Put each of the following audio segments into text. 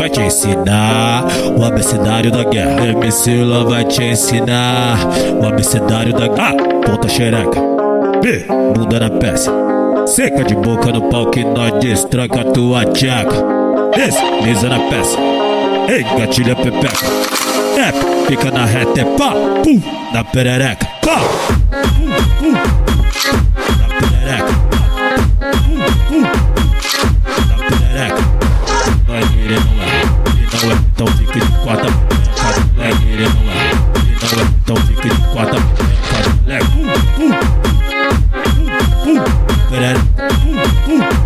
vai te ensinar o abecedário da guerra. MC Lan vai te ensinar o abecedário da guerra. Ponta xereca, B, bunda na peça, seca de boca no pau que nós destranca tua tcheca. Esse, mesa na peça, ei, gatilha pepeca. É, fica na reta, é pá, pum, na perereca, pá, pum, pum, na perereca, pum, pum, na perereca. Nós ele não é, então fica de quatro, moleque, ele não é, então fica de quatro, moleque, pum, pum, pum, perereca, pum, pum.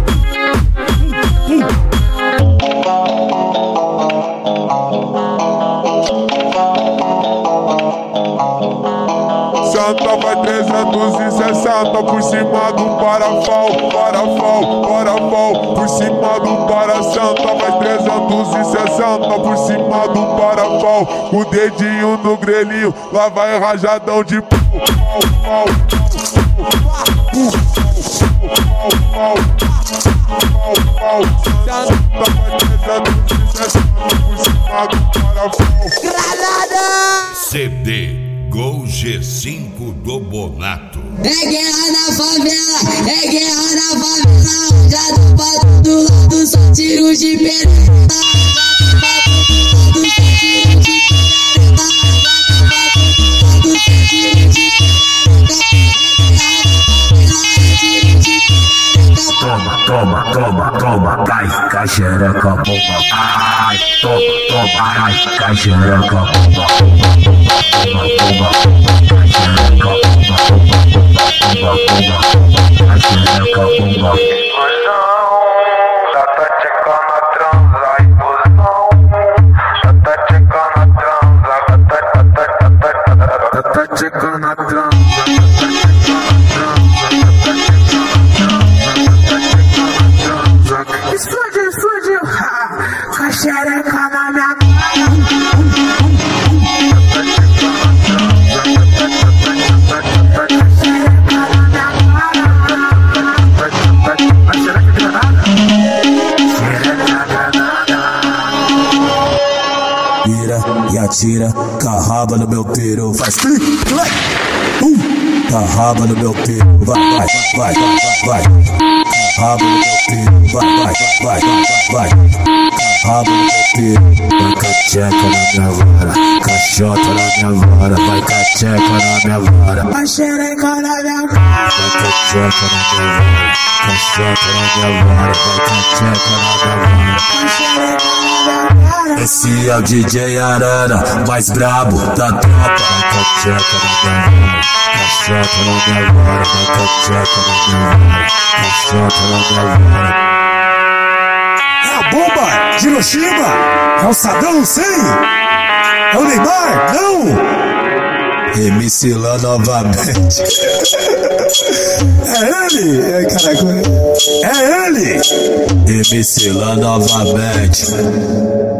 Santa vai 360 por cima do parafal, parafal, parafal. Por cima do para Santa vai 360 por cima do parafal. Com o dedinho no grelhinho, lá vai rajadão de pau, pau, pau, pau. Santa vai 360 por cima do parafal. Granada! CD Gol G5 do Bonato. É guerra na favela, é guerra na favela. Já tô pra todo lado, só tiro de pereira. Toma, toma, toma, cai xereca, bomba. Ai, toma, cai xereca, bomba. Bomba, cai xereca, bomba, cai xereca, bomba. Já tá checando a transa, explosão. Já tá checando a transa, Tá checando a transa. Explodiu, com a xereca na minha cara. A xereca granada. Xereca granada. Vira e atira, com a raba no meu peru. Faz clique, clique. Com a raba no meu peru. Vai. Rabo no meu peru, vai. Rabo no meu peru, vai cacheca na minha vara, cachota na minha vara, vai cacheca na minha vara, vai xereca na minha vara, vai cacheca na minha vara, cachota na minha vara, vai cacheca na minha vara, vai xereca na minha vara. Esse é o DJ Arana, mais brabo da tropa, vai cacheca na minha vara, cachota na minha vara, vai cacheca na minha vara, cachota na minha vara. É a bomba de Hiroshima, é o Saddam Hussein, é o Neymar, não! MC Lan novamente. É ele! É, caraca, é ele! MC Lan novamente.